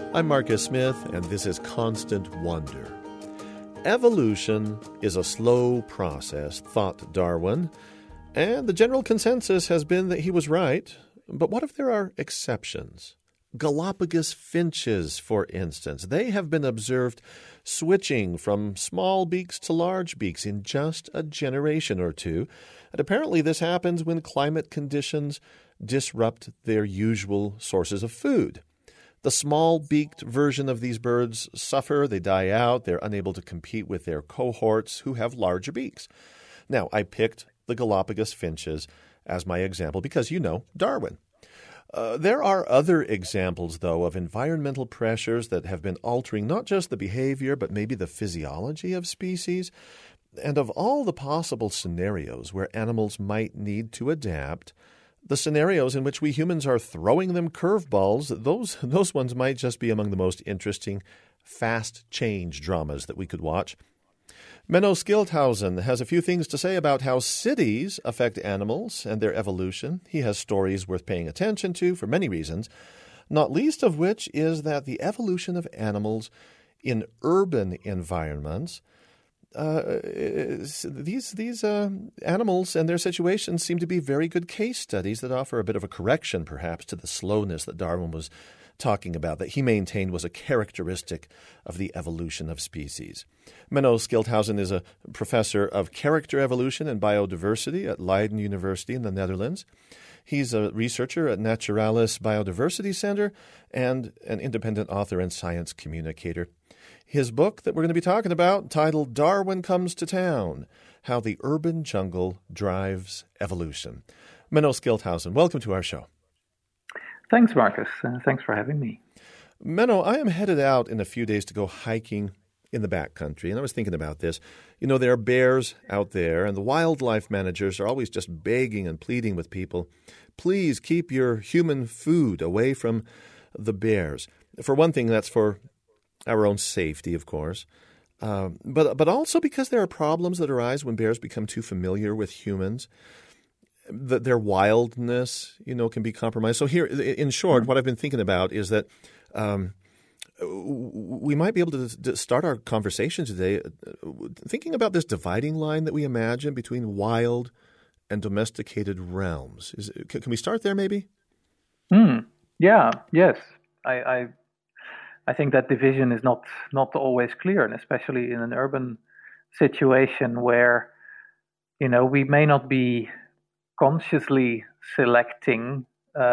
I'm Marcus Smith, and this is Constant Wonder. Evolution is a slow process, thought Darwin, and the general consensus has been that he was right. But what if there are exceptions? Galapagos finches, for instance, they have been observed switching from small beaks to large beaks in just a generation or two. And apparently this happens when climate conditions disrupt their usual sources of food. The small-beaked version of these birds suffer, they die out, they're unable to compete with their cohorts who have larger beaks. Now, I picked the Galapagos finches as my example because, Darwin. There are other examples, though, of environmental pressures that have been altering not just the behavior, but maybe the physiology of species. And of all the possible scenarios where animals might need to adapt, the scenarios in which we humans are throwing them curveballs, those ones might just be among the most interesting fast change dramas that we could watch. Menno Schildhausen has a few things to say about how cities affect animals and their evolution. He has stories worth paying attention to for many reasons, not least of which is that the evolution of animals in urban environments, these animals and their situations seem to be very good case studies that offer a bit of a correction, perhaps, to the slowness that Darwin was talking about, that he maintained was a characteristic of the evolution of species. Menno Schildhausen is a professor of character evolution and biodiversity at Leiden University in the Netherlands. He's a researcher at Naturalis Biodiversity Center and an independent author and science communicator. His book that we're going to be talking about, titled Darwin Comes to Town, How the Urban Jungle Drives Evolution. Menno Schildhausen, welcome to our show. Thanks, Marcus. Thanks for having me. Menno, I am headed out in a few days to go hiking in the backcountry, and I was thinking about this. There are bears out there, and the wildlife managers are always just begging and pleading with people, please keep your human food away from the bears. For one thing, that's for our own safety, of course, but also because there are problems that arise when bears become too familiar with humans. Their wildness, can be compromised. So here, in short, what I've been thinking about is that we might be able to start our conversation today thinking about this dividing line that we imagine between wild and domesticated realms. Can we start there, maybe? Yeah. Yes. I think that division is not always clear, and especially in an urban situation where, we may not be consciously selecting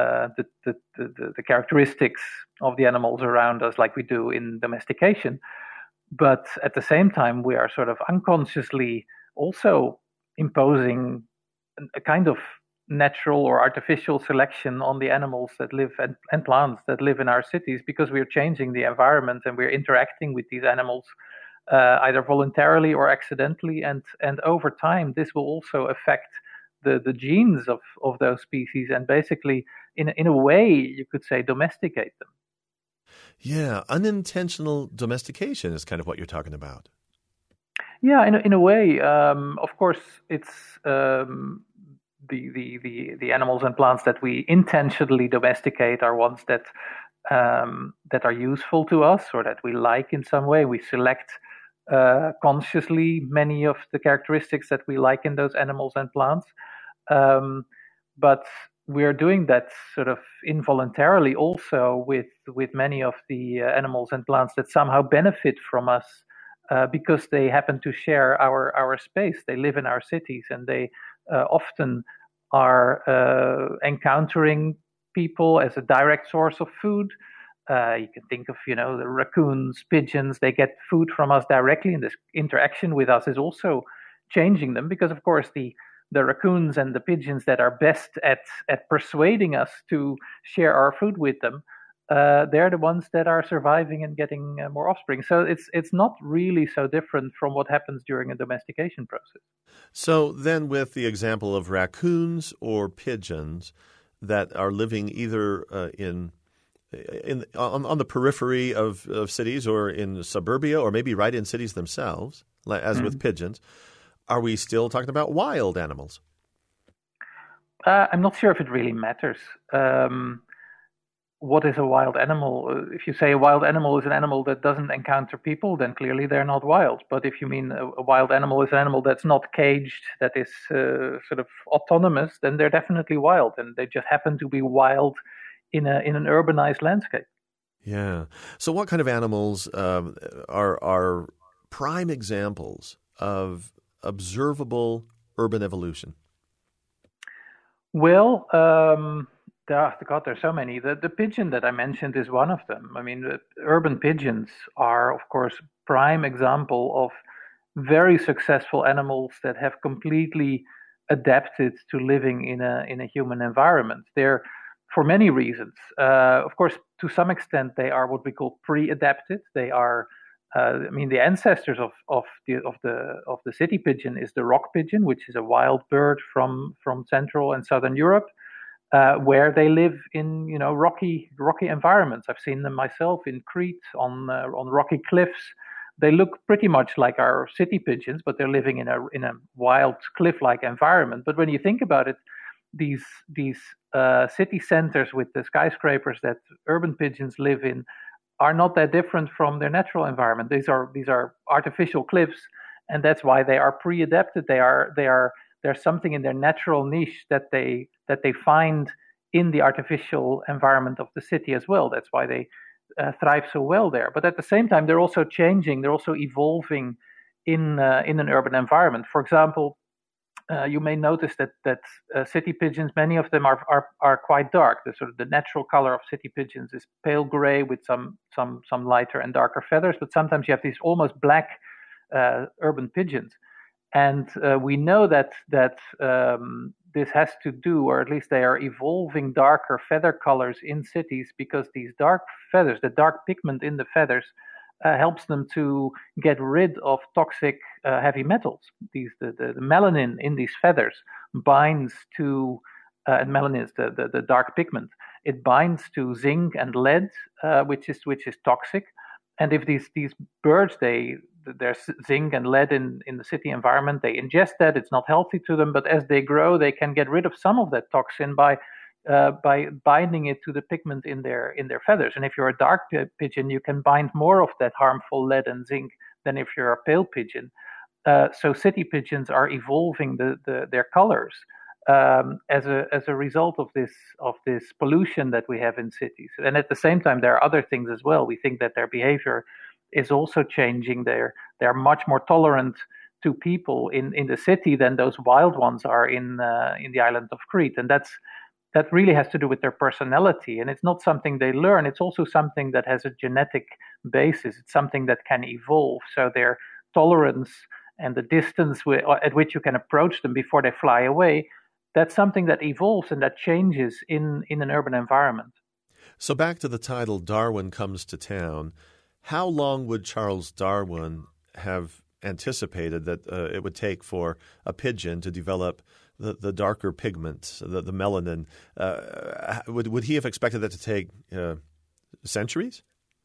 the characteristics of the animals around us like we do in domestication, but at the same time we are sort of unconsciously also imposing a kind of natural or artificial selection on the animals that live and plants that live in our cities, because we're changing the environment and we're interacting with these animals either voluntarily or accidentally, and over time this will also affect the genes of those species, and basically, in a way, you could say, domesticate them. Yeah, unintentional domestication is kind of what you're talking about. Yeah, in a way, of course, it's the animals and plants that we intentionally domesticate are ones that are useful to us or that we like in some way. We select consciously many of the characteristics that we like in those animals and plants. But we're doing that sort of involuntarily also with many of the animals and plants that somehow benefit from us because they happen to share our space. They live in our cities, and they often are encountering people as a direct source of food. You can think of, the raccoons, pigeons, they get food from us directly, and this interaction with us is also changing them, because, of course, the raccoons and the pigeons that are best at persuading us to share our food with them, they're the ones that are surviving and getting more offspring. So it's not really so different from what happens during a domestication process. So then with the example of raccoons or pigeons that are living either on the periphery of cities or in suburbia or maybe right in cities themselves, as with pigeons, are we still talking about wild animals? I'm not sure if it really matters. what is a wild animal? If you say a wild animal is an animal that doesn't encounter people, then clearly they're not wild. But if you mean a wild animal is an animal that's not caged, that is sort of autonomous, then they're definitely wild, and they just happen to be wild in an urbanized landscape. Yeah. So, what kind of animals are prime examples of observable urban evolution? Well, God, there's so many. The pigeon that I mentioned is one of them. I mean, urban pigeons are, of course, prime example of very successful animals that have completely adapted to living in a human environment. They're for many reasons. Of course, to some extent, they are what we call pre-adapted. They are I mean, the ancestors of the city pigeon is the rock pigeon, which is a wild bird from Central and Southern Europe, where they live in rocky environments. I've seen them myself in Crete on rocky cliffs. They look pretty much like our city pigeons, but they're living in a wild cliff-like environment. But when you think about it, these city centers with the skyscrapers that urban pigeons live in are not that different from their natural environment. These are artificial cliffs, and that's why they are pre-adapted. There's something in their natural niche that they find in the artificial environment of the city as well. That's why they thrive so well there. But at the same time, they're also changing. They're also evolving in an urban environment. For example, you may notice that city pigeons, many of them are quite dark. The sort of the natural color of city pigeons is pale gray with some lighter and darker feathers. But sometimes you have these almost black urban pigeons, and we know that this has to do, or at least they are evolving darker feather colors in cities because these dark feathers, the dark pigment in the feathers, helps them to get rid of toxic heavy metals. The melanin in these feathers binds to, and melanin is the dark pigment. It binds to zinc and lead, which is toxic. And if these birds, there's zinc and lead in the city environment, they ingest that. It's not healthy to them, but as they grow, they can get rid of some of that toxin by binding it to the pigment in their feathers. And if you're a dark pigeon, you can bind more of that harmful lead and zinc than if you're a pale pigeon. So city pigeons are evolving their colors as a result of this pollution that we have in cities. And at the same time, there are other things as well. We think that their behavior is also changing. They're much more tolerant to people in the city than those wild ones are in the island of Crete, and that really has to do with their personality. And it's not something they learn. It's also something that has a genetic basis. It's something that can evolve. So their tolerance and the distance at which you can approach them before they fly away, that's something that evolves and that changes in an urban environment. So back to the title, Darwin Comes to Town. How long would Charles Darwin have anticipated that it would take for a pigeon to develop the darker pigments, the melanin? Would he have expected that to take centuries?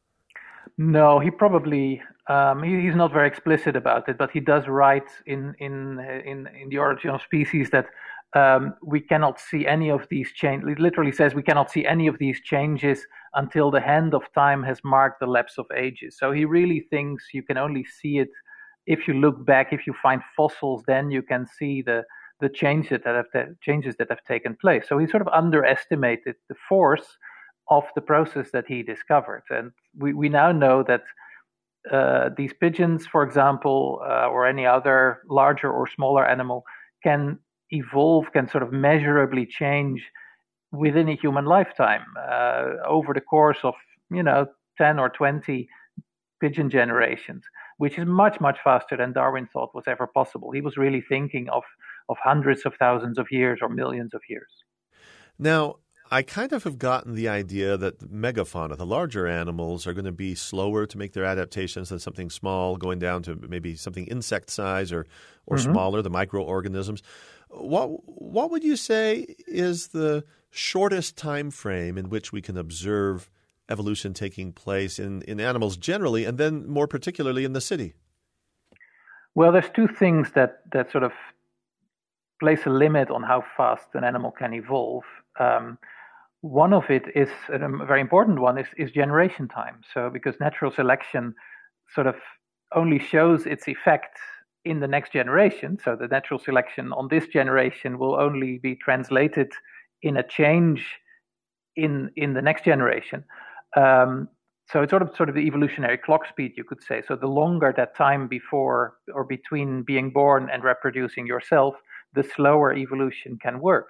No, he probably he's not very explicit about it, but he does write in the Origin of Species that we cannot see any of these changes. It literally says we cannot see any of these changes until the hand of time has marked the lapse of ages. So he really thinks you can only see it if you look back, if you find fossils, then you can see the changes that have taken place. So he sort of underestimated the force of the process that he discovered. And we now know that these pigeons, for example, or any other larger or smaller animal, can evolve, can sort of measurably change within a human lifetime over the course of 10 or 20 pigeon generations, which is much, much faster than Darwin thought was ever possible. He was really thinking of hundreds of thousands of years or millions of years. Now, I kind of have gotten the idea that the megafauna, the larger animals, are going to be slower to make their adaptations than something small, going down to maybe something insect size or smaller, the microorganisms. What would you say is the shortest time frame in which we can observe evolution taking place in animals generally, and then more particularly in the city? Well, there's two things that sort of place a limit on how fast an animal can evolve. One of it is, and a very important one, is generation time. So because natural selection sort of only shows its effect in the next generation, so the natural selection on this generation will only be translated in a change in the next generation. So it's sort of the evolutionary clock speed, you could say. So the longer that time before or between being born and reproducing yourself, the slower evolution can work.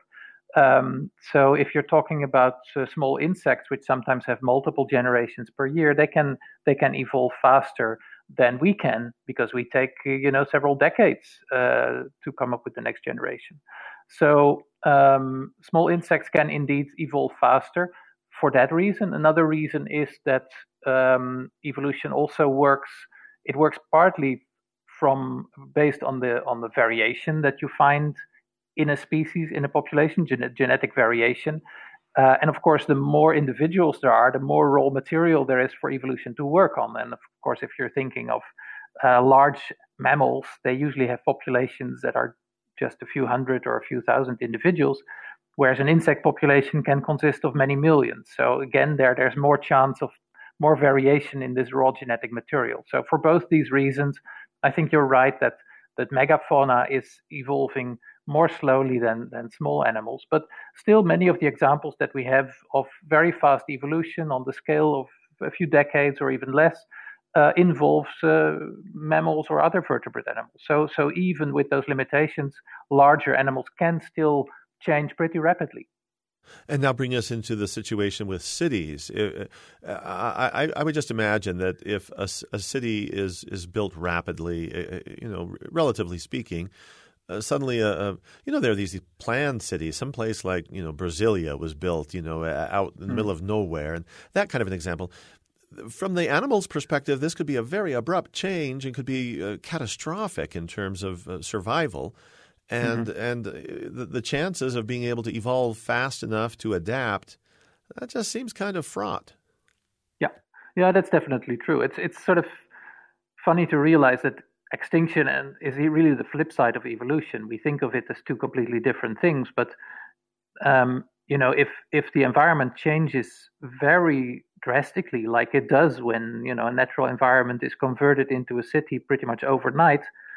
So if you're talking about small insects, which sometimes have multiple generations per year, they can evolve faster than we can, because we take several decades to come up with the next generation. So small insects can indeed evolve faster for that reason. Another reason is that evolution also works. It works partly from based on the variation that you find in a species, in a population, genetic variation. And of course, the more individuals there are, the more raw material there is for evolution to work on. And of course, if you're thinking of large mammals, they usually have populations that are just a few hundred or a few thousand individuals, whereas an insect population can consist of many millions. So again, there's more chance of more variation in this raw genetic material. So for both these reasons, I think you're right that megafauna is evolving more slowly than small animals. But still, many of the examples that we have of very fast evolution on the scale of a few decades or even less involves mammals or other vertebrate animals. So even with those limitations, larger animals can still change pretty rapidly. And now bring us into the situation with cities. I would just imagine that if a city is built rapidly, relatively speaking, suddenly, there are these planned cities. Some place like, Brasilia was built, out in the middle of nowhere, and that kind of an example. From the animal's perspective, this could be a very abrupt change and could be catastrophic in terms of survival. And the chances of being able to evolve fast enough to adapt, that just seems kind of fraught. Yeah, that's definitely true. It's sort of funny to realize that extinction is really the flip side of evolution. We think of it as two completely different things, but if the environment changes very drastically, like it does when a natural environment is converted into a city pretty much overnight,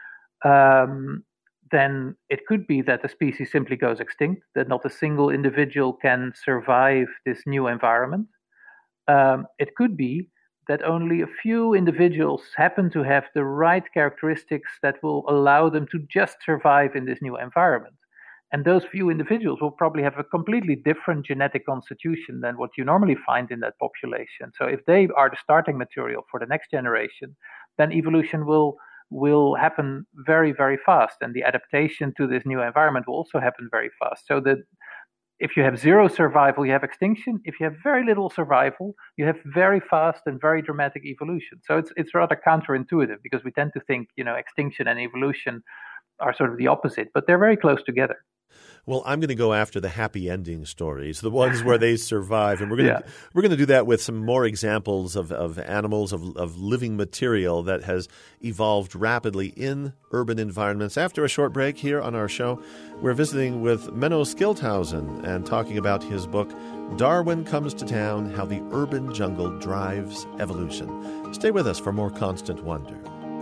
then it could be that the species simply goes extinct, that not a single individual can survive this new environment. It could be that only a few individuals happen to have the right characteristics that will allow them to just survive in this new environment. And those few individuals will probably have a completely different genetic constitution than what you normally find in that population. So if they are the starting material for the next generation, then evolution will happen very, very fast. And the adaptation to this new environment will also happen very fast. So that if you have zero survival, you have extinction. If you have very little survival, you have very fast and very dramatic evolution. So it's rather counterintuitive, because we tend to think, extinction and evolution are sort of the opposite, but they're very close together. Well, I'm going to go after the happy ending stories, the ones where they survive, and we're going to do that with some more examples of animals, of living material that has evolved rapidly in urban environments. After a short break here on our show, we're visiting with Menno Schildhausen and talking about his book, Darwin Comes to Town: How the Urban Jungle Drives Evolution. Stay with us for more Constant Wonder.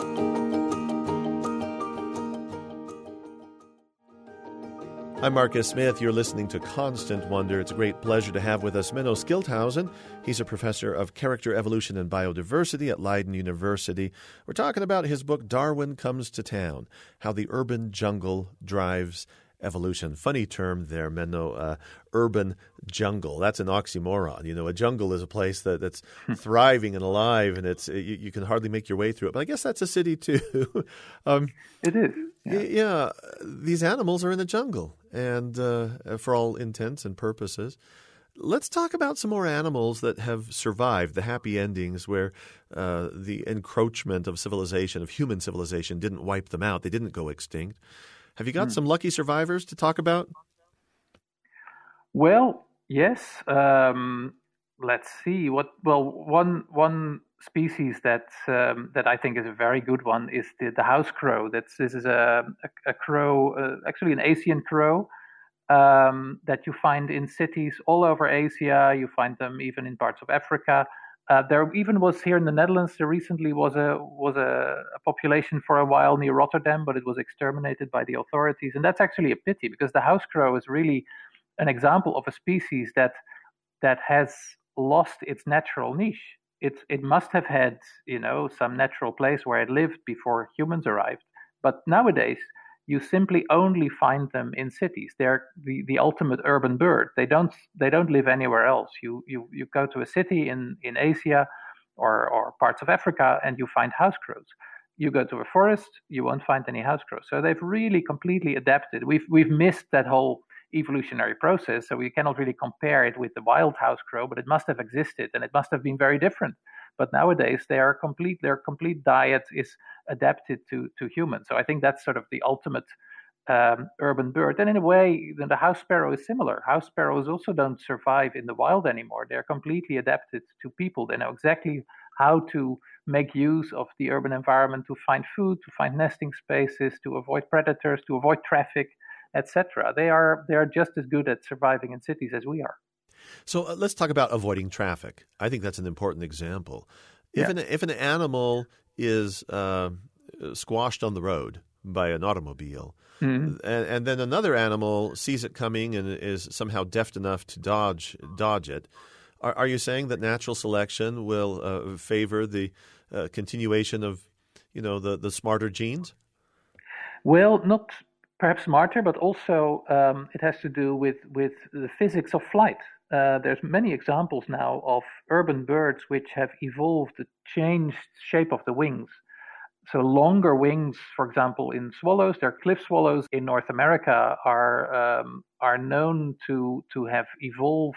I'm Marcus Smith. You're listening to Constant Wonder. It's a great pleasure to have with us Menno Schildhausen. He's a professor of character evolution and biodiversity at Leiden University. We're talking about his book, Darwin Comes to Town: How the Urban Jungle Drives Evolution. Funny term there, Menno, urban jungle. That's an oxymoron. A jungle is a place that's thriving and alive, and it's you can hardly make your way through it. But I guess that's a city too. It is. Yeah, these animals are in the jungle, and for all intents and purposes. Let's talk about some more animals that have survived, the happy endings where the encroachment of civilization, of human civilization, didn't wipe them out. They didn't go extinct. Have you got some lucky survivors to talk about? Well, yes. Let's see. One species that I think is a very good one is the house crow. This is a crow, actually an Asian crow, that you find in cities all over Asia. You find them even in parts of Africa. There even was here in the Netherlands. There recently was a population for a while near Rotterdam, but it was exterminated by the authorities, and that's actually a pity because the house crow is really an example of a species that has lost its natural niche. It must have had some natural place where it lived before humans arrived, but nowadays you simply only find them in cities. They're the ultimate urban bird. They don't live anywhere else. You go to a city in Asia or parts of Africa and you find house crows. You go to a forest, you won't find any house crows. So they've really completely adapted. We've missed that whole evolutionary process, so we cannot really compare it with the wild house crow, but it must have existed and it must have been very different. But nowadays their complete diet is adapted to humans. So I think that's sort of the ultimate urban bird. And in a way, then the house sparrow is similar. House sparrows also don't survive in the wild anymore. They're completely adapted to people. They know exactly how to make use of the urban environment to find food, to find nesting spaces, to avoid predators, to avoid traffic, etc. They are just as good at surviving in cities as we are. So let's talk about avoiding traffic. I think that's an important example. If an animal is squashed on the road by an automobile, and then another animal sees it coming and is somehow deft enough to dodge it, are you saying that natural selection will favor the continuation of the smarter genes? Well, not perhaps smarter, but also it has to do with the physics of flight. There's many examples now of urban birds which have evolved the changed shape of the wings. So longer wings, for example, in swallows, there are cliff swallows in North America are known to have evolved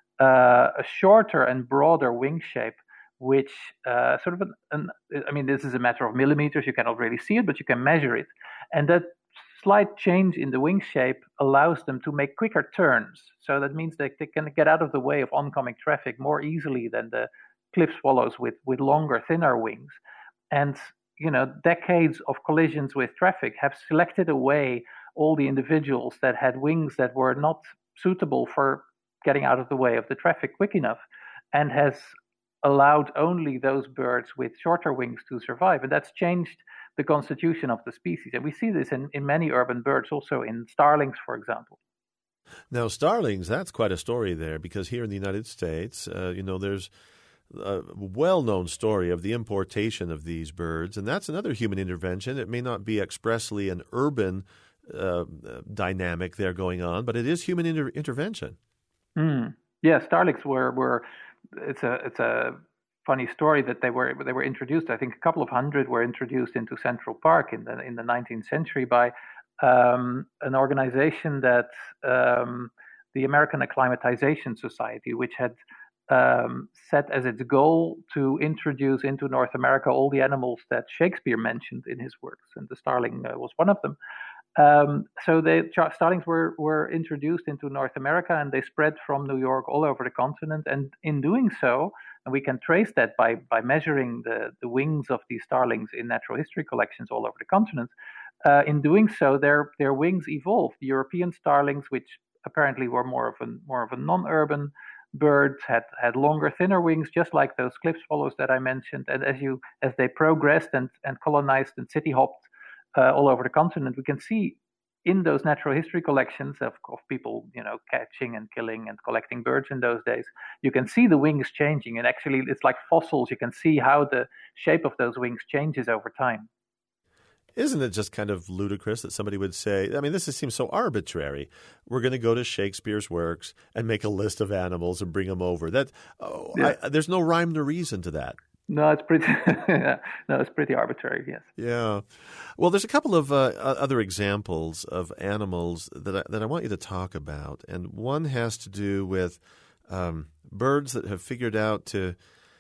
a shorter and broader wing shape, which sort of this is a matter of millimeters. You cannot really see it, but you can measure it, and that slight change in the wing shape allows them to make quicker turns. So that means they can get out of the way of oncoming traffic more easily than the cliff swallows with longer, thinner wings. And decades of collisions with traffic have selected away all the individuals that had wings that were not suitable for getting out of the way of the traffic quick enough, and has allowed only those birds with shorter wings to survive. And that's changed the constitution of the species. And we see this in many urban birds, also in starlings, for example. Now, starlings, that's quite a story there, because here in the United States, there's a well-known story of the importation of these birds, and that's another human intervention. It may not be expressly an urban dynamic there going on, but it is human intervention. Yeah, starlings were it's a funny story that they were introduced. I think a couple of hundred were introduced into Central Park in the 19th century by an organization that the American Acclimatization Society, which had set as its goal to introduce into North America all the animals that Shakespeare mentioned in his works, and the starling was one of them. So the starlings were introduced into North America, and they spread from New York all over the continent. And in doing so, and we can trace that by measuring the wings of these starlings in natural history collections all over the continent. In doing so, their wings evolved. The European starlings, which apparently were more of a non-urban bird, had longer, thinner wings, just like those cliff swallows that I mentioned. And as they progressed and colonized and city hopped all over the continent, we can see in those natural history collections of people, catching and killing and collecting birds in those days, you can see the wings changing. And actually, it's like fossils. You can see how the shape of those wings changes over time. Isn't it just kind of ludicrous that somebody would say, this seems so arbitrary. We're going to go to Shakespeare's works and make a list of animals and bring them over. There's no rhyme or reason to that. No, it's pretty arbitrary, yes. Yeah. Well, there's a couple of other examples of animals that I want you to talk about. And one has to do with birds that have figured out to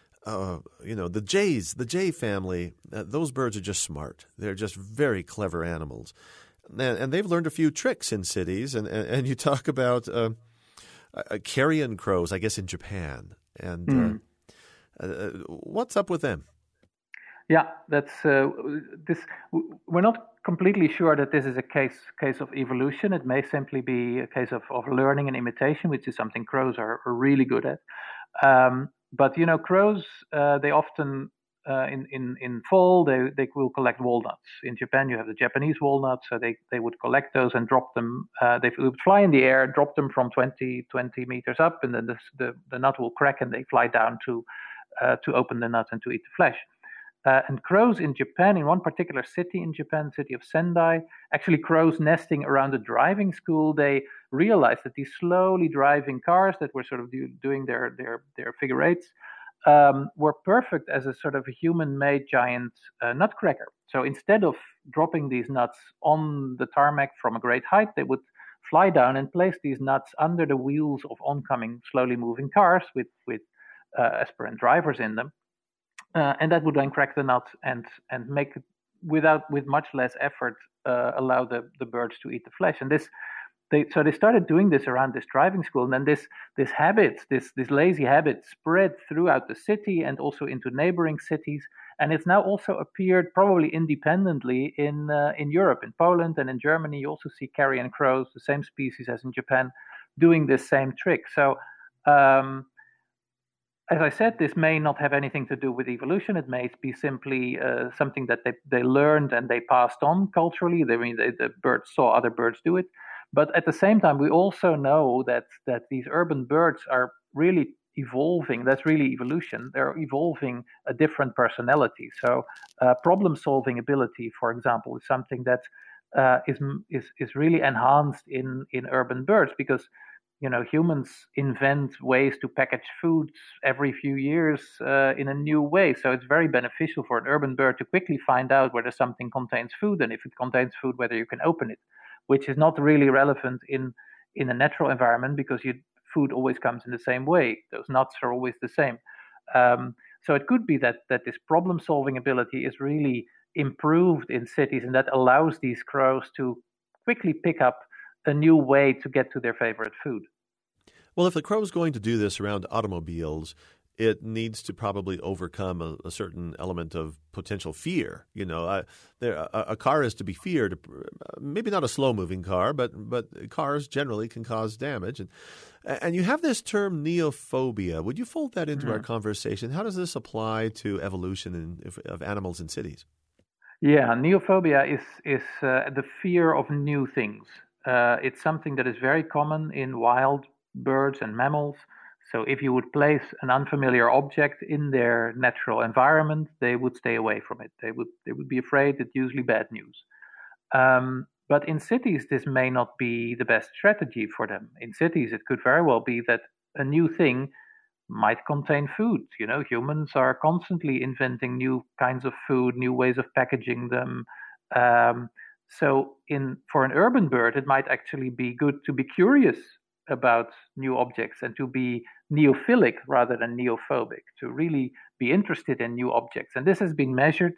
the jays, the jay family, those birds are just smart. They're just very clever animals. And they've learned a few tricks in cities. And you talk about carrion crows, I guess, in Japan. And what's up with them? Yeah, that's this. We're not completely sure that this is a case of evolution. It may simply be a case of learning and imitation, which is something crows are really good at. But crows they often in fall they will collect walnuts. In Japan, you have the Japanese walnuts, so they would collect those and drop them. They would fly in the air, drop them from 20 meters up, and then the nut will crack, and they fly down to open the nut and to eat the flesh. And crows in Japan, in one particular city in Japan, city of Sendai, actually crows nesting around a driving school, they realized that these slowly driving cars that were sort of doing their figure eights were perfect as a sort of a human-made giant nutcracker. So instead of dropping these nuts on the tarmac from a great height, they would fly down and place these nuts under the wheels of oncoming, slowly moving cars with aspirant drivers in them. And that would then crack the nut and make it with much less effort allow the birds to eat the flesh. And they started doing this around this driving school, and then this lazy habit spread throughout the city and also into neighboring cities. And it's now also appeared probably independently in Europe, in Poland and in Germany. You also see carrion crows, the same species as in Japan, doing this same trick. So. As I said, this may not have anything to do with evolution. It may be simply something that they learned and they passed on culturally. The birds saw other birds do it. But at the same time, we also know that these urban birds are really evolving. That's really evolution. They're evolving a different personality. So problem-solving ability, for example, is something that is really enhanced in urban birds because humans invent ways to package foods every few years in a new way. So it's very beneficial for an urban bird to quickly find out whether something contains food, and if it contains food, whether you can open it, which is not really relevant in a natural environment because food always comes in the same way. Those nuts are always the same. So it could be that this problem-solving ability is really improved in cities, and that allows these crows to quickly pick up a new way to get to their favorite food. Well, if the crow's going to do this around automobiles, it needs to probably overcome a certain element of potential fear. A car is to be feared. Maybe not a slow-moving car, but cars generally can cause damage. And you have this term neophobia. Would you fold that into our conversation? How does this apply to evolution of animals in cities? Yeah, neophobia is the fear of new things. It's something that is very common in wild birds and mammals. So if you would place an unfamiliar object in their natural environment, they would stay away from it. They would be afraid. It's usually bad news. But in cities, this may not be the best strategy for them. In cities, it could very well be that a new thing might contain food. Humans are constantly inventing new kinds of food, new ways of packaging them. So for an urban bird, it might actually be good to be curious about new objects and to be neophilic rather than neophobic, to really be interested in new objects. And this has been measured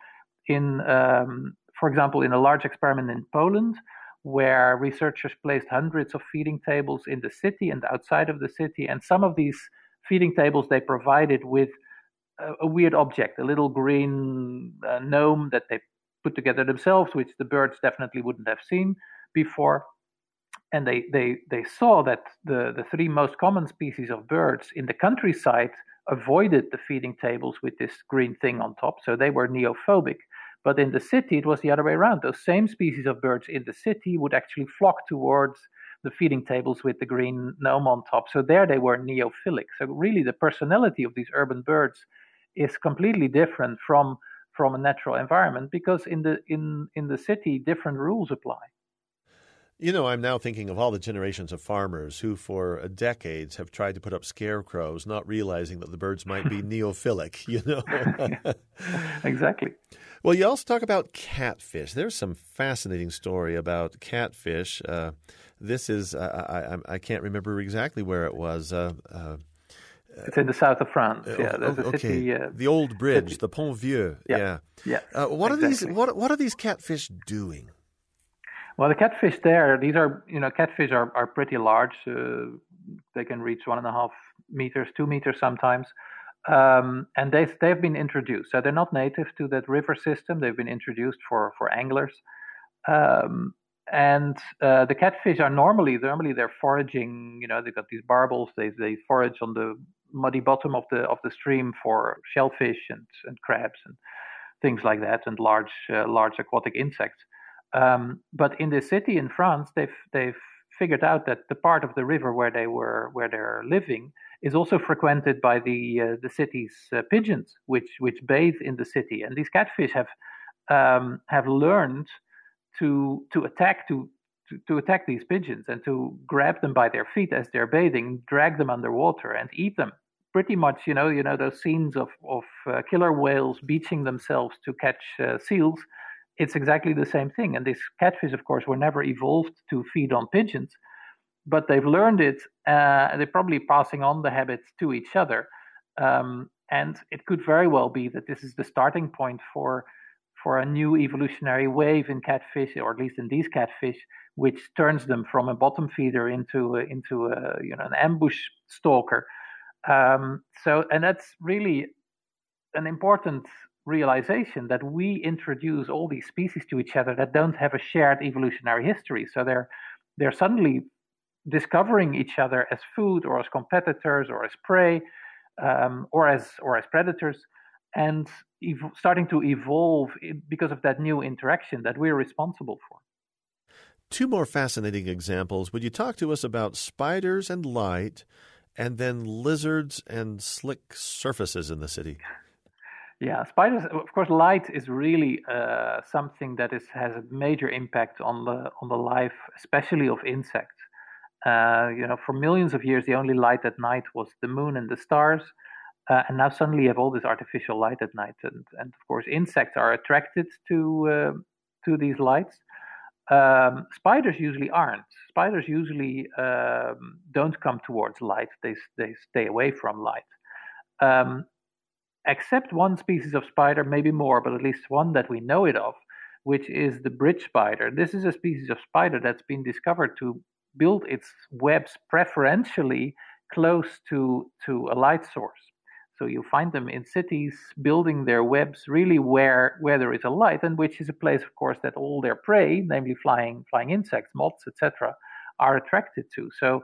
for example, in a large experiment in Poland, where researchers placed hundreds of feeding tables in the city and outside of the city. And some of these feeding tables they provided with a weird object, a little green gnome that they put together themselves, which the birds definitely wouldn't have seen before. And they saw that the three most common species of birds in the countryside avoided the feeding tables with this green thing on top, so they were neophobic. But in the city, it was the other way around. Those same species of birds in the city would actually flock towards the feeding tables with the green gnome on top. So there they were neophilic. So really the personality of these urban birds is completely different from a natural environment, because in the city, different rules apply. I'm now thinking of all the generations of farmers who for decades have tried to put up scarecrows, not realizing that the birds might be neophilic, Exactly. Well, you also talk about catfish. There's some fascinating story about catfish. This is, I can't remember exactly where it was. It's in the south of France. Yeah, there's a city. The old bridge, the Pont Vieux. Yeah. What exactly. What are these catfish doing? Well, the catfish there, these are, catfish are pretty large. They can reach 1.5 meters, 2 meters sometimes. And they've been introduced. So they're not native to that river system. They've been introduced for anglers. Um, and the catfish are normally they're foraging. They've got these barbels. They forage on the muddy bottom of the stream for shellfish and crabs and things like that, and large aquatic insects. But in the city in France, they've figured out that the part of the river where they're living is also frequented by the city's pigeons, which bathe in the city, and these catfish have learned to attack these pigeons and to grab them by their feet as they're bathing, drag them underwater, and eat them. Pretty much, those scenes of killer whales beaching themselves to catch seals. It's exactly the same thing. And these catfish, of course, were never evolved to feed on pigeons, but they've learned it. They're probably passing on the habit to each other. And it could very well be that this is the starting point for a new evolutionary wave in catfish, or at least in these catfish, which turns them from a bottom feeder into an ambush stalker. And that's really an important realization, that we introduce all these species to each other that don't have a shared evolutionary history. So they're suddenly discovering each other as food, or as competitors, or as prey, or as predators, and starting to evolve because of that new interaction that we're responsible for. Two more fascinating examples. Would you talk to us about spiders and light, and then lizards and slick surfaces in the city? Yeah, spiders. Of course, light is really something that has a major impact on the life, especially of insects. For millions of years, the only light at night was the moon and the stars, and now suddenly you have all this artificial light at night, and of course, insects are attracted to these lights. Spiders usually aren't. Spiders usually don't come towards light. They stay away from light. Except one species of spider, maybe more, but at least one that we know it of, which is the bridge spider. This is a species of spider that's been discovered to build its webs preferentially close to a light source. So you find them in cities building their webs really where there is a light, and which is a place, of course, that all their prey, namely flying insects, moths, etc., are attracted to. So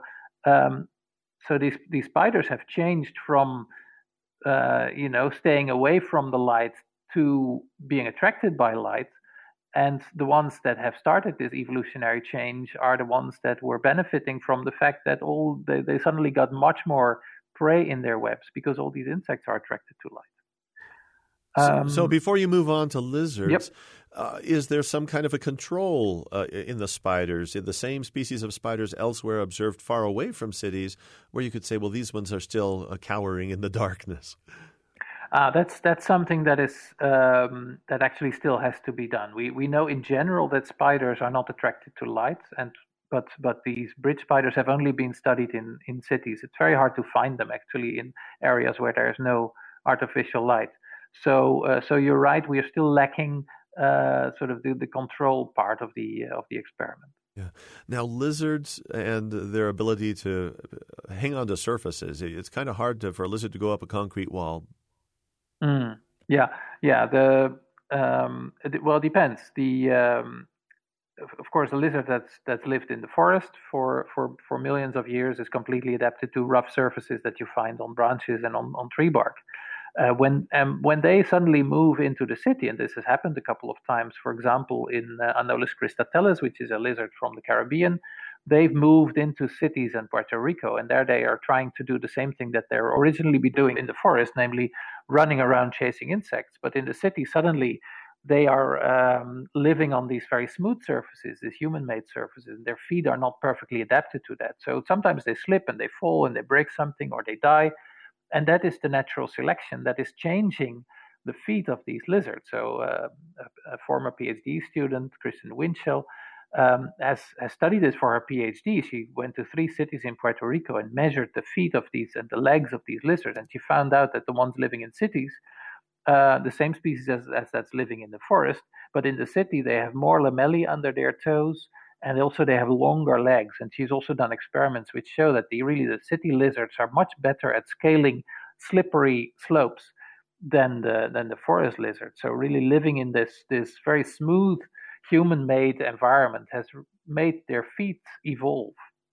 these spiders have changed from staying away from the light to being attracted by light. And the ones that have started this evolutionary change are the ones that were benefiting from the fact that they suddenly got much more prey in their webs because all these insects are attracted to light. So before you move on to lizards, yep. Is there some kind of a control in the spiders, in the same species of spiders elsewhere observed far away from cities, where you could say, well, these ones are still cowering in the darkness? That's something that is that actually still has to be done. We know in general that spiders are not attracted to light, but these bridge spiders have only been studied in cities. It's very hard to find them actually in areas where there is no artificial light. So you're right. We are still lacking sort of the control part of the experiment. Yeah. Now, lizards and their ability to hang on to surfaces. It's kind of hard for a lizard to go up a concrete wall. Yeah. Well, it depends. Of course, a lizard that's lived in the forest for millions of years is completely adapted to rough surfaces that you find on branches and on tree bark. When they suddenly move into the city, and this has happened a couple of times, for example, in Anolis cristatellus, which is a lizard from the Caribbean, they've moved into cities in Puerto Rico, and there they are trying to do the same thing that they were originally be doing in the forest, namely running around chasing insects. But in the city, suddenly they are living on these very smooth surfaces, these human-made surfaces, and their feet are not perfectly adapted to that. So sometimes they slip and they fall and they break something or they die. And that is the natural selection that is changing the feet of these lizards. So a former PhD student, Kristen Winchell, has studied this for her PhD. She went to 3 cities in Puerto Rico and measured the feet of these and the legs of these lizards. And she found out that the ones living in cities, the same species as that's living in the forest, but in the city they have more lamellae under their toes, and also they have longer legs. And she's also done experiments which show that the city lizards are much better at scaling slippery slopes than the forest lizard. So really living in this very smooth human-made environment has made their feet evolve.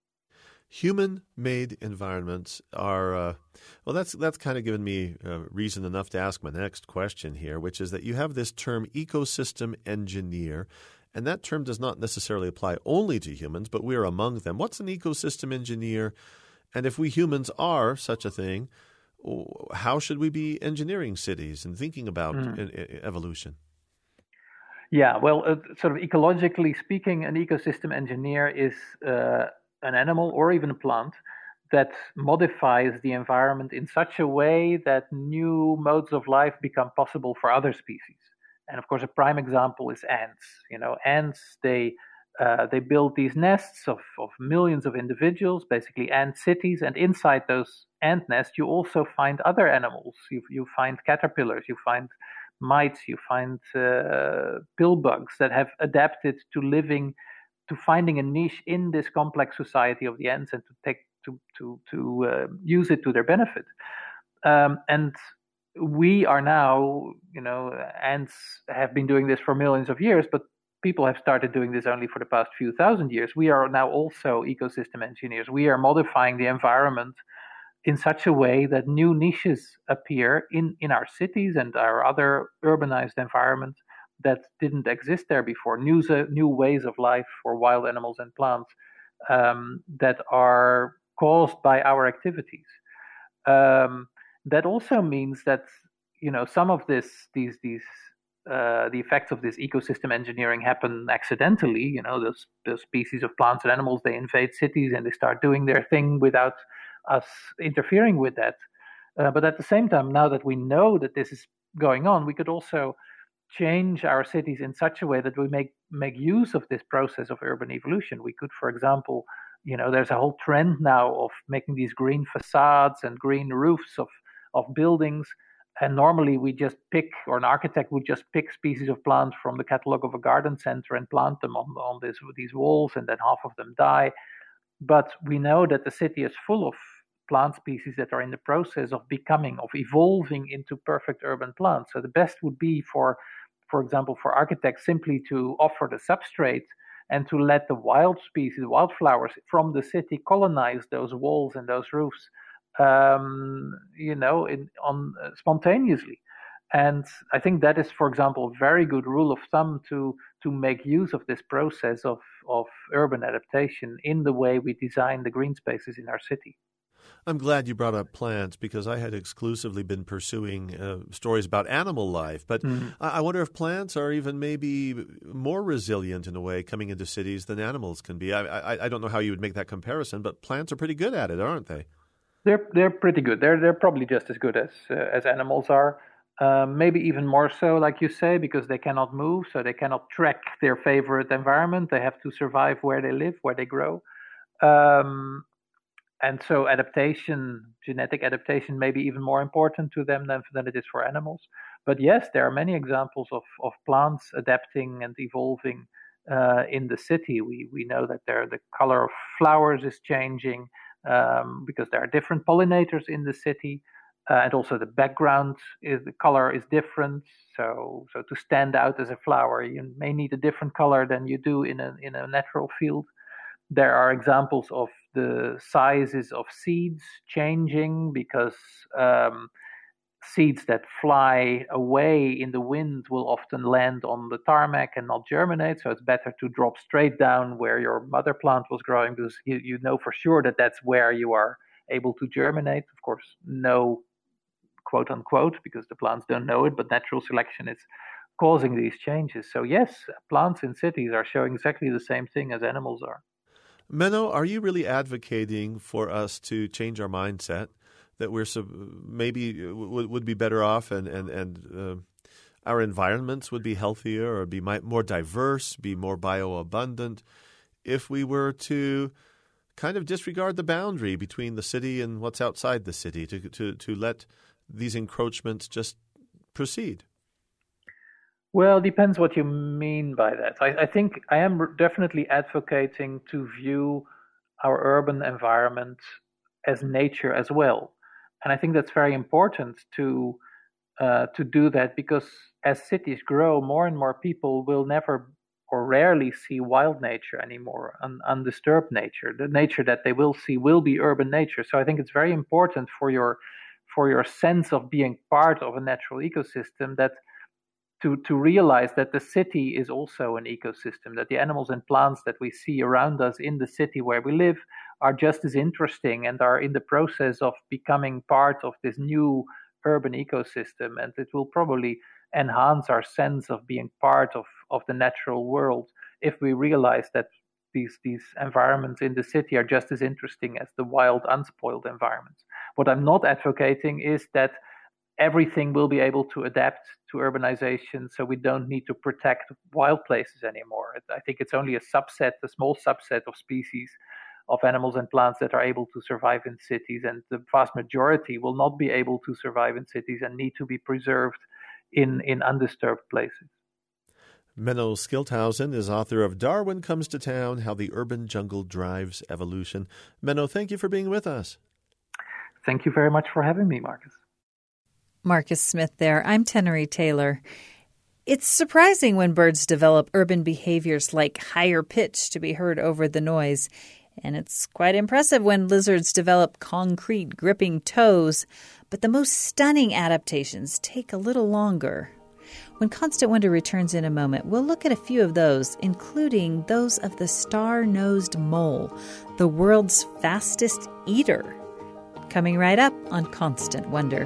Human-made environments are well. That's kind of given me reason enough to ask my next question here, which is that you have this term ecosystem engineer, and that term does not necessarily apply only to humans, but we are among them. What's an ecosystem engineer? And if we humans are such a thing, how should we be engineering cities and thinking about evolution? Yeah, well, sort of ecologically speaking, an ecosystem engineer is an animal or even a plant that modifies the environment in such a way that new modes of life become possible for other species. And of course, a prime example is ants. Ants, they build these nests of millions of individuals, basically ant cities. And inside those ant nests, you also find other animals. You find caterpillars, you find mites, you find pill bugs that have adapted to finding a niche in this complex society of the ants and to use it to their benefit. And we are now, ants have been doing this for millions of years, but people have started doing this only for the past few thousand years. We are now also ecosystem engineers. We are modifying the environment in such a way that new niches appear in our cities and our other urbanized environments that didn't exist there before. New ways of life for wild animals and plants that are caused by our activities. That also means that some of the effects of this ecosystem engineering happen accidentally. Those species of plants and animals, they invade cities and they start doing their thing without us interfering with that. But at the same time, now that we know that this is going on, we could also change our cities in such a way that we make use of this process of urban evolution. We could, for example, there's a whole trend now of making these green facades and green roofs of buildings. And normally we just pick, or an architect would just pick species of plants from the catalog of a garden center and plant them on these walls, and then half of them die. But we know that the city is full of plant species that are in the process of evolving into perfect urban plants. So the best would be for example, for architects simply to offer the substrate and to let the wild species, wildflowers from the city colonize those walls and those roofs, spontaneously. And I think that is, for example, a very good rule of thumb to make use of this process of urban adaptation in the way we design the green spaces in our city. I'm glad you brought up plants because I had exclusively been pursuing stories about animal life. But I wonder if plants are even maybe more resilient in a way coming into cities than animals can be. I don't know how you would make that comparison, but plants are pretty good at it, aren't they? They're pretty good. They're probably just as good as animals are. Maybe even more so, like you say, because they cannot move, so they cannot track their favorite environment. They have to survive where they live, where they grow. And so genetic adaptation may be even more important to them than it is for animals. But yes, there are many examples of plants adapting and evolving in the city. We know that the color of flowers is changing because there are different pollinators in the city. And also the the color is different. So to stand out as a flower, you may need a different color than you do in a natural field. There are examples of the sizes of seeds changing because seeds that fly away in the wind will often land on the tarmac and not germinate. So it's better to drop straight down where your mother plant was growing because you know for sure that that's where you are able to germinate. Of course, no quote unquote, because the plants don't know it, but natural selection is causing these changes. So yes, plants in cities are showing exactly the same thing as animals are. Menno, are you really advocating for us to change our mindset, that we're maybe would be better off and our environments would be healthier or be more diverse, be more bioabundant if we were to kind of disregard the boundary between the city and what's outside the city, to let these encroachments just proceed? Well, it depends what you mean by that. I think I am definitely advocating to view our urban environment as nature as well. And I think that's very important to do that, because as cities grow, more and more people will never or rarely see wild nature anymore, undisturbed nature. The nature that they will see will be urban nature. So I think it's very important for your sense of being part of a natural ecosystem that to realize that the city is also an ecosystem, that the animals and plants that we see around us in the city where we live are just as interesting and are in the process of becoming part of this new urban ecosystem. And it will probably enhance our sense of being part of the natural world if we realize that these environments in the city are just as interesting as the wild, unspoiled environments. What I'm not advocating is that everything will be able to adapt to urbanization, so we don't need to protect wild places anymore. I think it's only a small subset of species of animals and plants that are able to survive in cities, and the vast majority will not be able to survive in cities and need to be preserved in undisturbed places. Menno Schildhausen is author of Darwin Comes to Town, How the Urban Jungle Drives Evolution. Menno, thank you for being with us. Thank you very much for having me, Marcus. Marcus Smith there. I'm Tenery Taylor. It's surprising when birds develop urban behaviors like higher pitch to be heard over the noise. And it's quite impressive when lizards develop concrete gripping toes. But the most stunning adaptations take a little longer. When Constant Wonder returns in a moment, we'll look at a few of those, including those of the star-nosed mole, the world's fastest eater. Coming right up on Constant Wonder.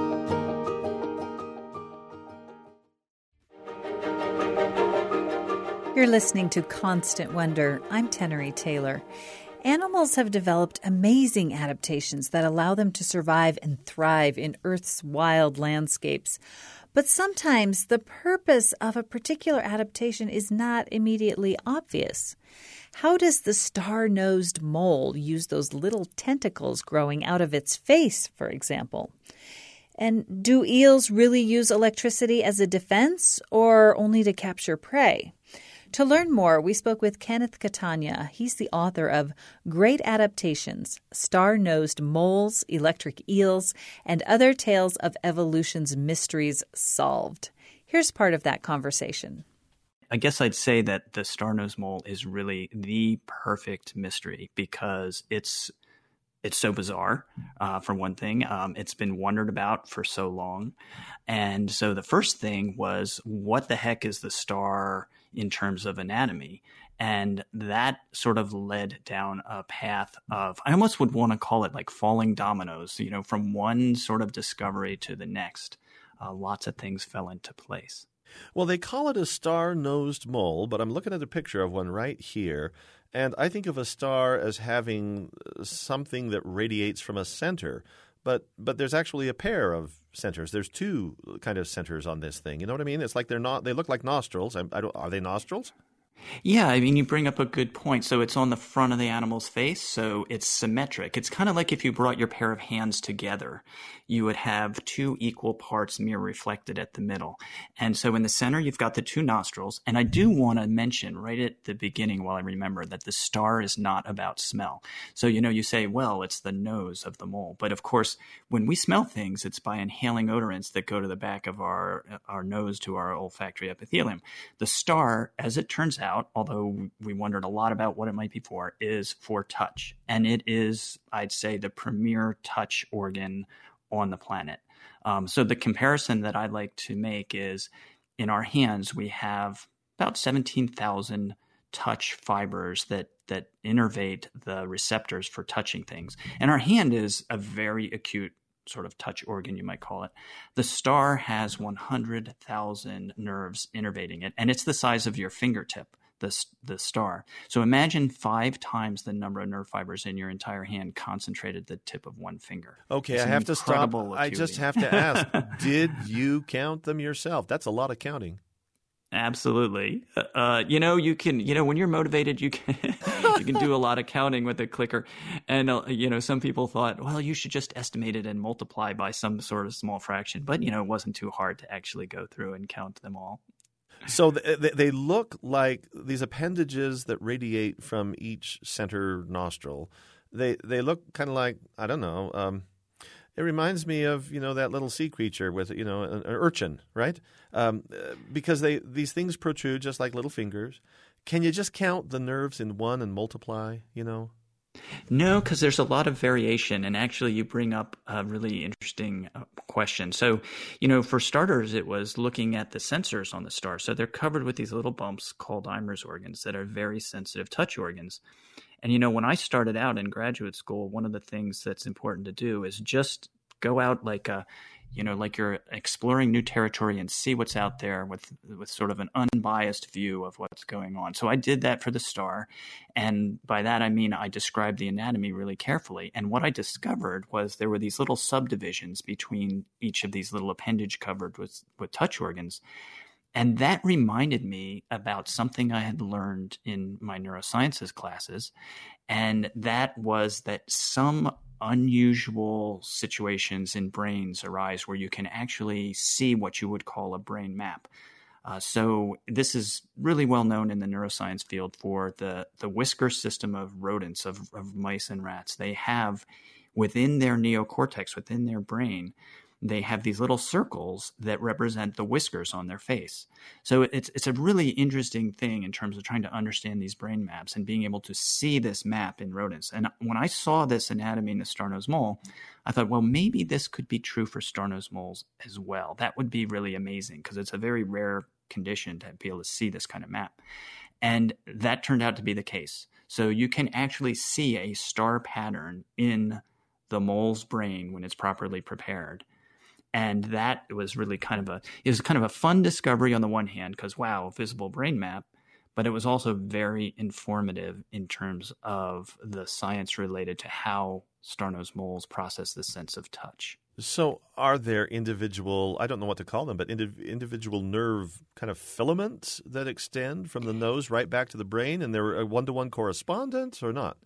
You're listening to Constant Wonder. I'm Tenery Taylor. Animals have developed amazing adaptations that allow them to survive and thrive in Earth's wild landscapes. But sometimes the purpose of a particular adaptation is not immediately obvious. How does the star-nosed mole use those little tentacles growing out of its face, for example? And do eels really use electricity as a defense or only to capture prey? To learn more, we spoke with Kenneth Catania. He's the author of Great Adaptations, Star-Nosed Moles, Electric Eels, and Other Tales of Evolution's Mysteries Solved. Here's part of that conversation. I guess I'd say that the star-nosed mole is really the perfect mystery because it's so bizarre, for one thing. It's been wondered about for so long. And so the first thing was, what the heck is the star in terms of anatomy? And that sort of led down a path of, I almost would want to call it like falling dominoes, from one sort of discovery to the next. Lots of things fell into place. Well, they call it a star-nosed mole, but I'm looking at a picture of one right here, and I think of a star as having something that radiates from a center. But there's actually a pair of centers. There's two kind of centers on this thing. You know what I mean? It's like they look like nostrils. Are they nostrils? Yeah, I mean, you bring up a good point. So it's on the front of the animal's face, so it's symmetric. It's kind of like if you brought your pair of hands together, you would have two equal parts mirror reflected at the middle. And so in the center, you've got the two nostrils. And I do want to mention right at the beginning, while I remember, that the star is not about smell. So, you say, well, it's the nose of the mole. But of course, when we smell things, it's by inhaling odorants that go to the back of our nose to our olfactory epithelium. The star, as it turns out, although we wondered a lot about what it might be for, is for touch. And it is, I'd say, the premier touch organ on the planet. So the comparison that I'd like to make is, in our hands, we have about 17,000 touch fibers that innervate the receptors for touching things. And our hand is a very acute sort of touch organ, you might call it. The star has 100,000 nerves innervating it, and it's the size of your fingertip, the star. So imagine 5 times the number of nerve fibers in your entire hand concentrated at the tip of one finger. Okay, I have to stop. I just have to ask, did you count them yourself? That's a lot of counting. Absolutely. You can, when you're motivated, you can you can do a lot of counting with a clicker. And, some people thought, well, you should just estimate it and multiply by some sort of small fraction. But, it wasn't too hard to actually go through and count them all. So they look like these appendages that radiate from each center nostril. They look kind of like, I don't know, It reminds me of, that little sea creature with, an urchin, right? Because these things protrude just like little fingers. Can you just count the nerves in one and multiply, No, because there's a lot of variation. And actually, you bring up a really interesting question. So, for starters, it was looking at the sensors on the star. So they're covered with these little bumps called Eimer's organs that are very sensitive touch organs. And, when I started out in graduate school, one of the things that's important to do is just go out like you're exploring new territory and see what's out there with sort of an unbiased view of what's going on. So I did that for the star. And by that, I mean, I described the anatomy really carefully. And what I discovered was there were these little subdivisions between each of these little appendage covered with touch organs. And that reminded me about something I had learned in my neurosciences classes. And that was that some unusual situations in brains arise where you can actually see what you would call a brain map. So this is really well known in the neuroscience field for the whisker system of rodents, of mice and rats. They have within their neocortex, within their brain, they have these little circles that represent the whiskers on their face. So it's a really interesting thing in terms of trying to understand these brain maps and being able to see this map in rodents. And when I saw this anatomy in the star-nosed mole, I thought, well, maybe this could be true for star-nosed moles as well. That would be really amazing because it's a very rare condition to be able to see this kind of map. And that turned out to be the case. So you can actually see a star pattern in the mole's brain when it's properly prepared. And that was really kind of a fun discovery on the one hand, because wow, visible brain map, but it was also very informative in terms of the science related to how star-nosed moles process the sense of touch. So are there individual, I don't know what to call them, but individual nerve kind of filaments that extend from the nose right back to the brain, and they're a one-to-one correspondence or not?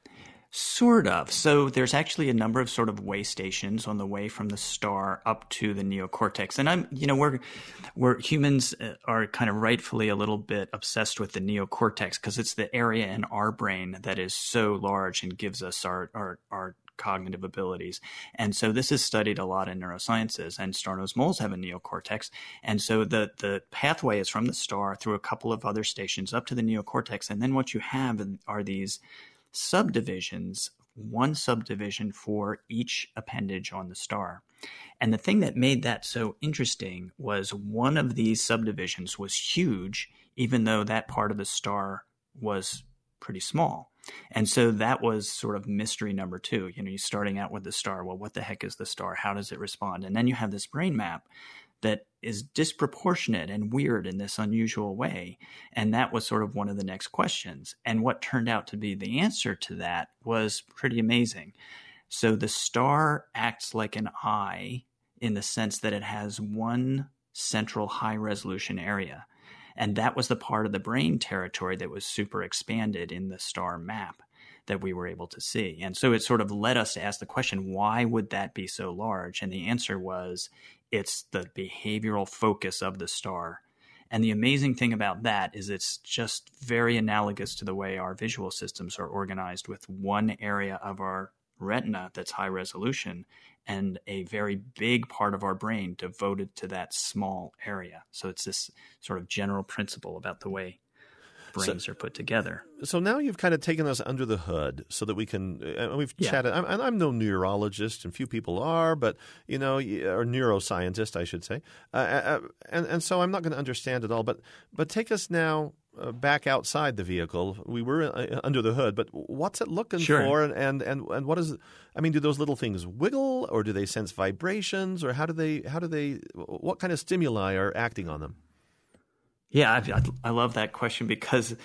Sort of. So there's actually a number of sort of way stations on the way from the star up to the neocortex. And we're humans are kind of rightfully a little bit obsessed with the neocortex because it's the area in our brain that is so large and gives us our cognitive abilities. And so this is studied a lot in neurosciences, and star-nosed moles have a neocortex. And so the pathway is from the star through a couple of other stations up to the neocortex. And then what you have are these subdivisions, one subdivision for each appendage on the star. And the thing that made that so interesting was one of these subdivisions was huge, even though that part of the star was pretty small. And so that was sort of mystery number two. You're starting out with the star. Well, what the heck is the star? How does it respond? And then you have this brain map that is disproportionate and weird in this unusual way. And that was sort of one of the next questions. And what turned out to be the answer to that was pretty amazing. So the star acts like an eye in the sense that it has one central high resolution area. And that was the part of the brain territory that was super expanded in the star map that we were able to see. And so it sort of led us to ask the question, why would that be so large? And the answer was, it's the behavioral focus of the star. And the amazing thing about that is it's just very analogous to the way our visual systems are organized, with one area of our retina that's high resolution and a very big part of our brain devoted to that small area. So it's this sort of general principle about the way brains are put together. So now you've kind of taken us under the hood so that we can, we've chatted. I'm no neurologist, and few people are, but, or neuroscientist, I should say. And so I'm not going to understand it all, but take us now back outside the vehicle. We were under the hood, but what's it looking for? And what is, do those little things wiggle, or do they sense vibrations, or how do they, what kind of stimuli are acting on them? Yeah, I love that question because,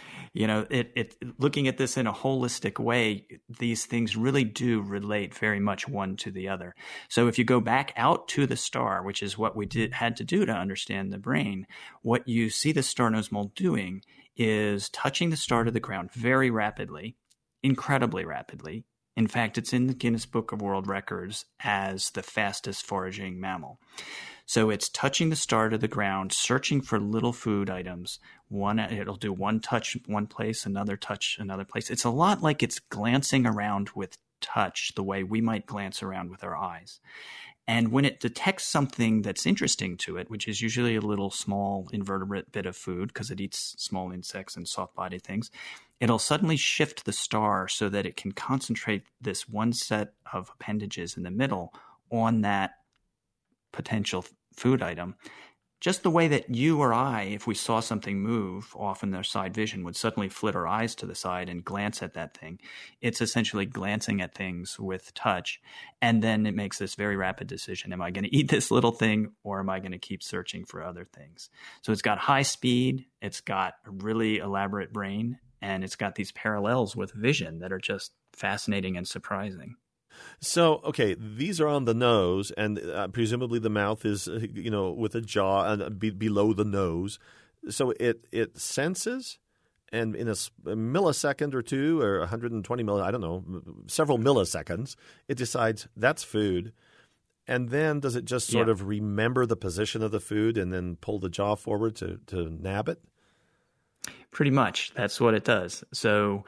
looking at this in a holistic way, these things really do relate very much one to the other. So if you go back out to the star, which is what we had to do to understand the brain, what you see the star-nosed mole doing is touching the star to the ground very rapidly, incredibly rapidly. In fact, it's in the Guinness Book of World Records as the fastest foraging mammal. So it's touching the star to the ground, searching for little food items. It'll do one touch one place, another touch another place. It's a lot like it's glancing around with touch the way we might glance around with our eyes. And when it detects something that's interesting to it, which is usually a little small invertebrate bit of food because it eats small insects and soft-bodied things, it'll suddenly shift the star so that it can concentrate this one set of appendages in the middle on that potential food item. Just the way that you or I, if we saw something move off in their side vision, would suddenly flit our eyes to the side and glance at that thing. It's essentially glancing at things with touch. And then it makes this very rapid decision. Am I going to eat this little thing, or am I going to keep searching for other things? So it's got high speed. It's got a really elaborate brain. And it's got these parallels with vision that are just fascinating and surprising. So, okay, these are on the nose, and presumably the mouth is, with a jaw below the nose. So it senses, and in a millisecond or two, or 120 several milliseconds, it decides that's food. And then does it just sort of remember the position of the food and then pull the jaw forward to nab it? Pretty much. That's what it does. So,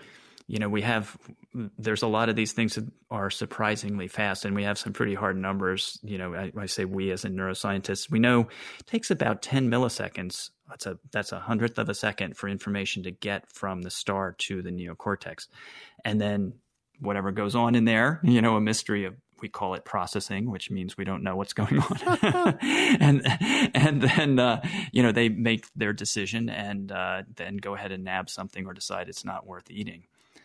there's a lot of these things that are surprisingly fast, and we have some pretty hard numbers. I say we as a neuroscientist, we know it takes about 10 milliseconds. That's 1/100th of a second for information to get from the star to the neocortex. And then whatever goes on in there, a mystery of, we call it processing, which means we don't know what's going on. and then, they make their decision and then go ahead and nab something or decide it's not worth eating.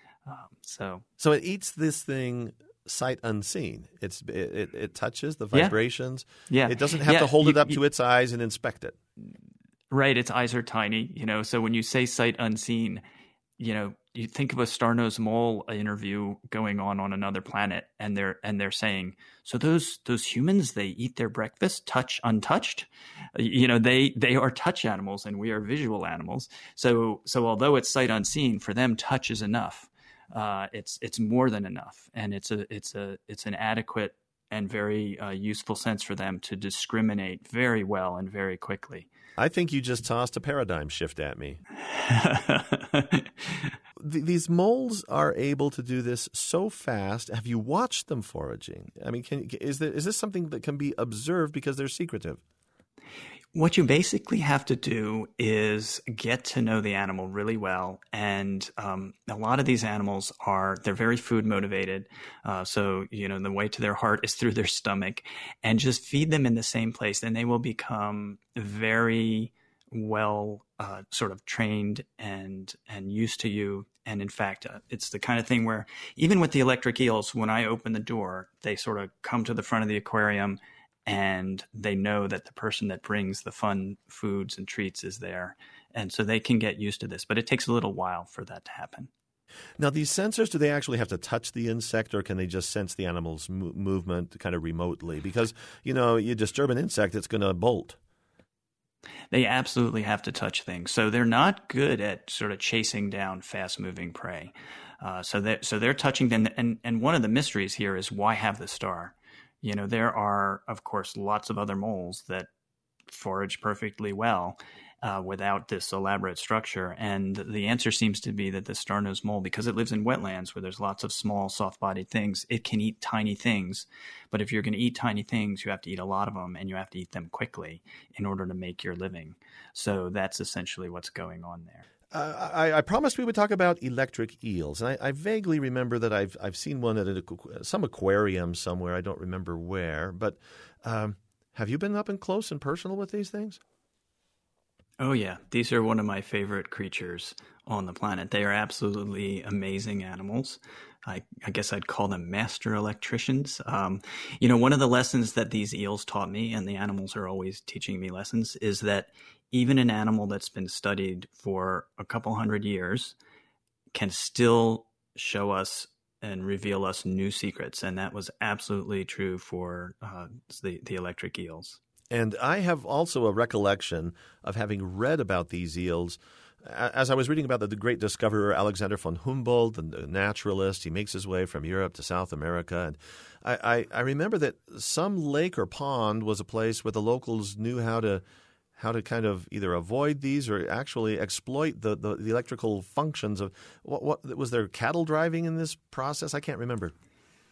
So it eats this thing sight unseen. It touches the vibrations. Yeah. It doesn't have to hold it up to its eyes and inspect it. Right. Its eyes are tiny, so when you say sight unseen, you think of a star-nosed mole interview going on another planet, and they're saying, so those humans, they eat their breakfast touch untouched. They are touch animals and we are visual animals. So although it's sight unseen, for them touch is enough. It's more than enough, and it's an adequate and very useful sense for them to discriminate very well and very quickly. I think you just tossed a paradigm shift at me. These moles are able to do this so fast. Have you watched them foraging? I mean, is this something that can be observed because they're secretive? What you basically have to do is get to know the animal really well. And a lot of these animals they're very food motivated. So, the way to their heart is through their stomach, and just feed them in the same place. And they will become very well sort of trained and used to you. And in fact, it's the kind of thing where even with the electric eels, when I open the door, they sort of come to the front of the aquarium, and they know that the person that brings the fun foods and treats is there. And so they can get used to this, but it takes a little while for that to happen. Now, these sensors, do they actually have to touch the insect, or can they just sense the animal's movement kind of remotely? Because, you disturb an insect, it's going to bolt. They absolutely have to touch things. So they're not good at sort of chasing down fast-moving prey. So they're touching them. And one of the mysteries here is, why have the star? There are, of course, lots of other moles that forage perfectly well without this elaborate structure. And the answer seems to be that the star-nosed mole, because it lives in wetlands where there's lots of small, soft-bodied things, it can eat tiny things. But if you're going to eat tiny things, you have to eat a lot of them, and you have to eat them quickly in order to make your living. So that's essentially what's going on there. I promised we would talk about electric eels, and I vaguely remember that I've seen one at some aquarium somewhere. I don't remember where, but have you been up and close and personal with these things? Oh, yeah. These are one of my favorite creatures on the planet. They are absolutely amazing animals. I guess I'd call them master electricians. One of the lessons that these eels taught me, and the animals are always teaching me lessons, is that even an animal that's been studied for a couple hundred years can still show us and reveal us new secrets. And that was absolutely true for the electric eels. And I have also a recollection of having read about these eels. As I was reading about the great discoverer Alexander von Humboldt, the naturalist, he makes his way from Europe to South America. And I remember that some lake or pond was a place where the locals knew how to kind of either avoid these or actually exploit the electrical functions of what was there cattle driving in this process? I can't remember.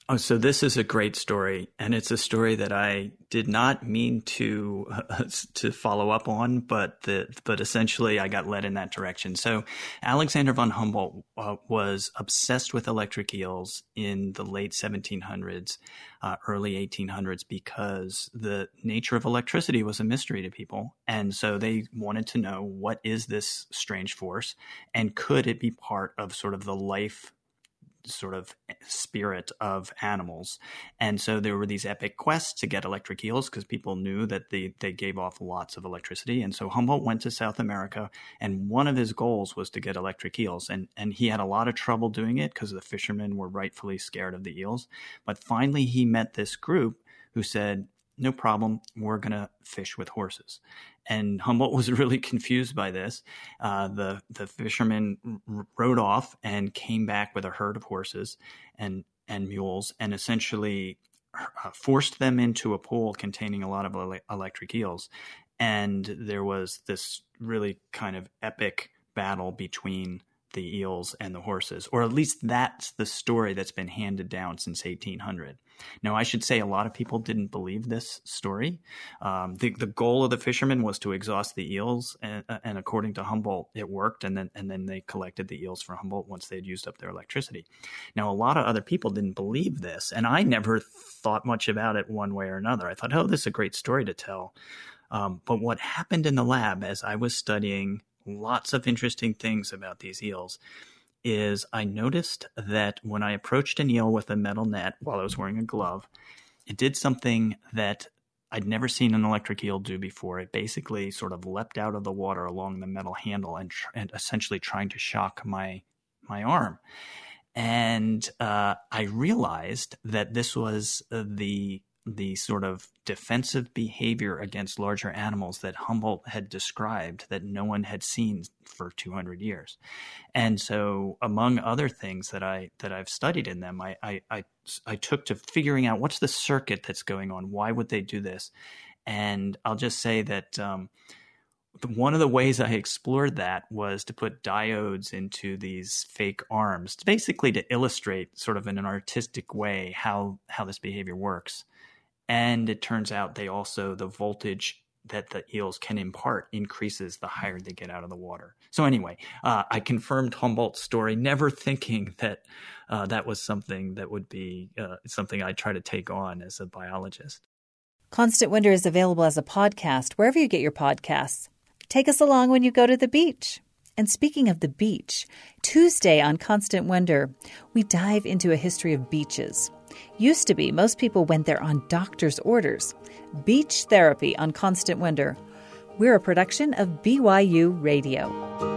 Oh, so this is a great story, and it's a story that I did not mean to follow up on, but essentially I got led in that direction. So Alexander von Humboldt was obsessed with electric eels in the late 1700s, early 1800s, because the nature of electricity was a mystery to people, and so they wanted to know, what is this strange force, and could it be part of sort of the life sort of spirit of animals. And so there were these epic quests to get electric eels because people knew that they gave off lots of electricity. And so Humboldt went to South America, and one of his goals was to get electric eels. And he had a lot of trouble doing it because the fishermen were rightfully scared of the eels. But finally he met this group who said, no problem, we're going to fish with horses. And Humboldt was really confused by this. The fishermen rode off and came back with a herd of horses and mules, and essentially forced them into a pool containing a lot of electric eels. And there was this really kind of epic battle between the eels and the horses, or at least that's the story that's been handed down since 1800. Now, I should say a lot of people didn't believe this story. The goal of the fishermen was to exhaust the eels, and according to Humboldt, it worked. And then they collected the eels for Humboldt once they had used up their electricity. Now, a lot of other people didn't believe this, and I never thought much about it one way or another. I thought, oh, this is a great story to tell. But what happened in the lab as I was studying lots of interesting things about these eels is I noticed that when I approached an eel with a metal net while I was wearing a glove, it did something that I'd never seen an electric eel do before. It basically sort of leapt out of the water along the metal handle and essentially trying to shock my arm. And I realized that this was the sort of defensive behavior against larger animals that Humboldt had described that no one had seen for 200 years. And so among other things that I've studied in them, I took to figuring out what's the circuit that's going on. Why would they do this? And I'll just say that one of the ways I explored that was to put diodes into these fake arms, basically to illustrate sort of in an artistic way how this behavior works. And it turns out the voltage that the eels can impart increases the higher they get out of the water. So anyway, I confirmed Humboldt's story, never thinking that that was something that would be something I'd try to take on as a biologist. Constant Wonder is available as a podcast wherever you get your podcasts. Take us along when you go to the beach. And speaking of the beach, Tuesday on Constant Wonder, we dive into a history of beaches. Used to be, most people went there on doctor's orders. Beach Therapy on Constant Wonder. We're a production of BYU Radio.